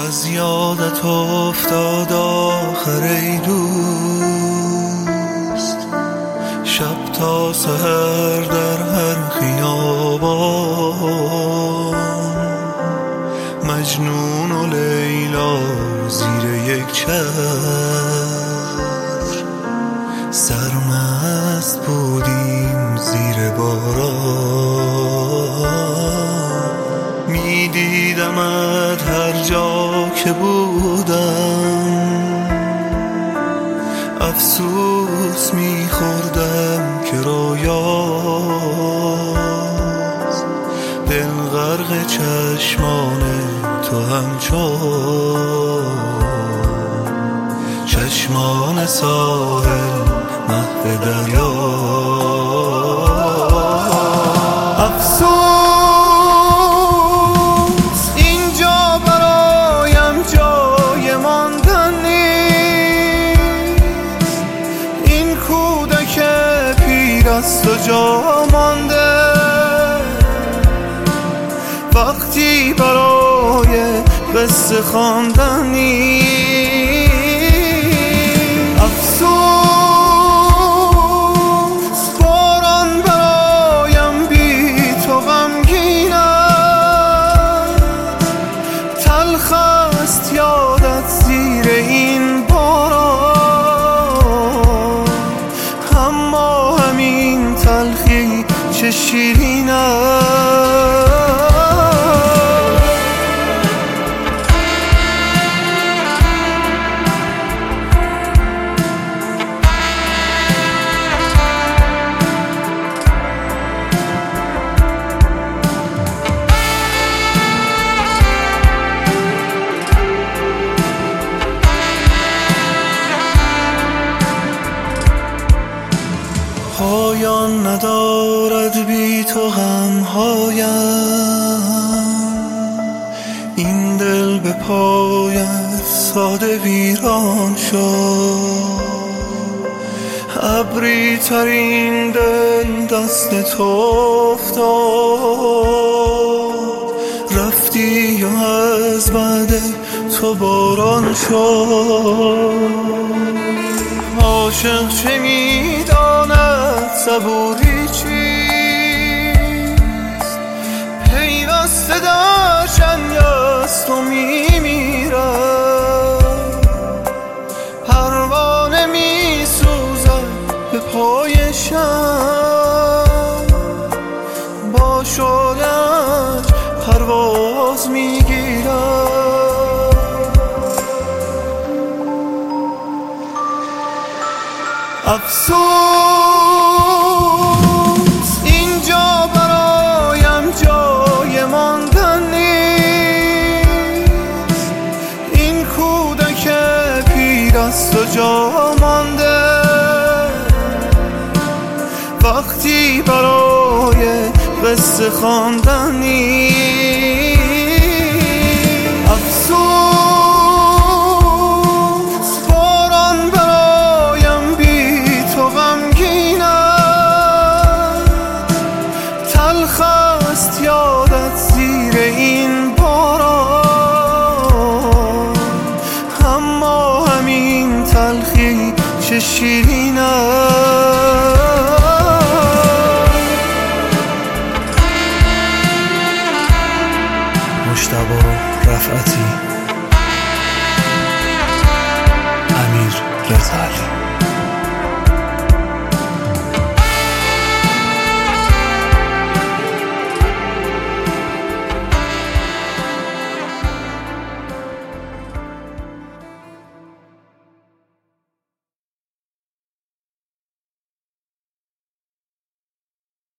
از یادت افتاد آخر ای دوست، شب تا سحر در هر خیابان، مجنون و لیلا زیر یک چتر، سرمست بودیم زیر باران. میدیدمت هر جا که بودم، افسوس میخوردم که رویاست، دل غرق چشمان تو همچون چشمان ساحل محو دریا. افسوس اینجا برایم جای ماندن نیست، این کودک پیر است و جا مانده، وقتی برای قصه خواندن نیست. افسوس باران برایم بی تو غمگین است، تلخ است یادت زیر این باران، اما همین تلخی چه شیرین است. پایان ندارد بی تو غمهایم، این دل به پایت ساده ویران شد، ابری ترین دل دست تو افتاد، رفتی و از بعد تو باران شد. عاشق چه میداند صبوری چیست، پیوسته در جنگ است و میمیرد، پروانه میسوزد به پای شب، با شعله‌اش پرواز میگیرد. افسوس اینجا برایم جای ماندن نیست، این کودک پیر است و جا مانده، وقتی برای قصه خواندن نیست. افسوس یادت زیر این باران، اما همین تلخی چه شیرین است. مجتبی رفعتی.